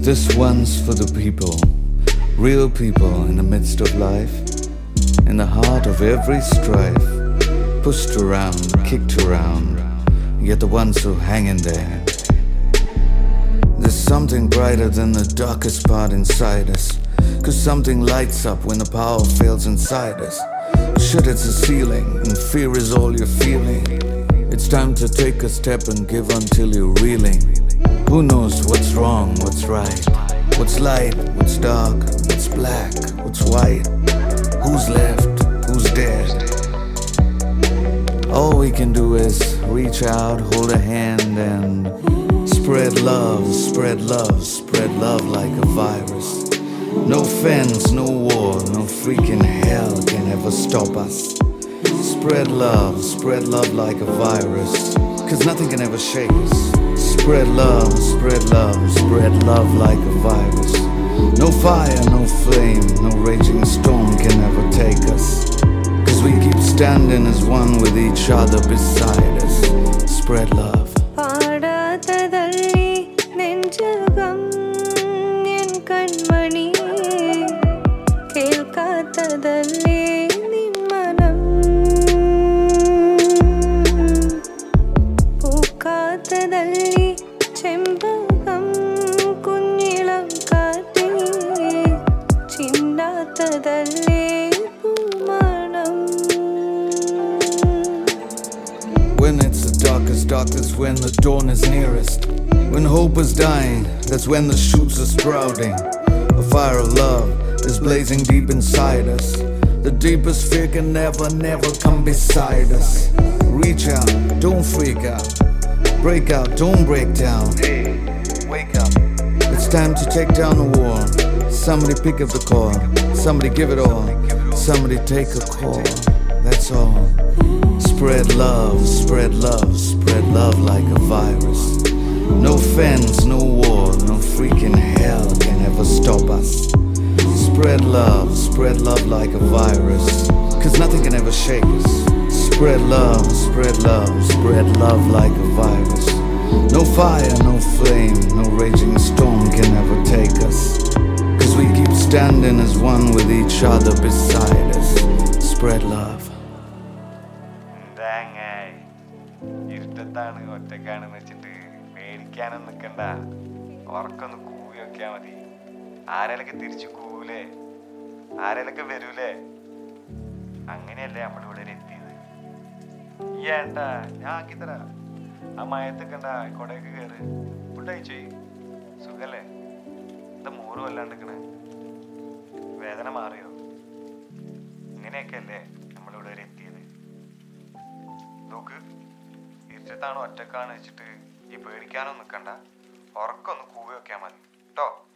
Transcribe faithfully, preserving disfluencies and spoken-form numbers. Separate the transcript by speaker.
Speaker 1: This one's for the people, real people in the midst of life, in the heart of every strife, pushed around, kicked around, yet the ones who hang in there. There's something brighter than the darkest part inside us, 'cause something lights up when the power fails inside us. Shit, it's a ceiling, and fear is all you're feeling. It's time to take a step and give until you're reeling. Who knows what's wrong, what's right, what's light, what's dark, what's black, what's white, who's left, who's dead. All we can do is reach out, hold a hand, and spread love, spread love, spread love like a virus. No fence, no war, no freaking hell can ever stop us. Spread love, spread love like a virus, 'cause nothing can ever shake us. Spread love, spread love, spread love like a virus. No fire, no flame, no raging storm can ever take us, 'cause we keep standing as one with each other beside us. Spread love. When it's the darkest, darkest, when the dawn is nearest, when hope is dying, that's when the shoots are sprouting. A fire of love is blazing deep inside us. The deepest fear can never, never come beside us. Reach out, don't freak out. Break out, don't break down. Hey, wake up. It's time to take down the wall. Somebody pick up the call. Somebody give it all. Somebody take a call. That's all. Spread love, spread love, spread love like a virus. No fence, no war, no freaking hell can ever stop us. Spread love, spread love like a virus, 'cause nothing can ever shake us. Spread love, spread love, spread love like a virus. No fire, no flame, no raging storm can ever take us, 'cause we keep standing as one with each other beside us. Spread love.
Speaker 2: ഇരുട്ടത്താണ് ഒറ്റക്കാണെന്ന് വെച്ചിട്ട് പേടിക്കാനും നിൽക്കണ്ട. ഉറക്കൊന്ന് കൂവി വെക്കാ മതി. ആരേലൊക്കെ തിരിച്ചു കൂവൂലേ, ആരേലൊക്കെ വരൂലേ. അങ്ങനെയല്ലേ നമ്മളിവിടെ എത്തിയത്. ഏണ്ട ഞാൻ ആക്കിത്തരാ. ആ മയത്തൊക്കെ ഉണ്ടാ കൊടയൊക്കെ കയറ്. ഫുഡയച്ചു സുഖല്ലേ? എന്താ മൂറ് വല്ലാണ്ടിക്കണേ? വേദന മാറിയോ? ഇങ്ങനെയൊക്കെ അല്ലേ നമ്മളിവിടെ വരെ എത്തിയത്. നോക്ക്, ഇരുട്ടത്താണോ ഒറ്റക്കാണ് വെച്ചിട്ട് ഈ പേടിക്കാനോ നിൽക്കണ്ട. ഉറക്കൊന്ന് കൂവി വെക്കാൻ മതി കേട്ടോ.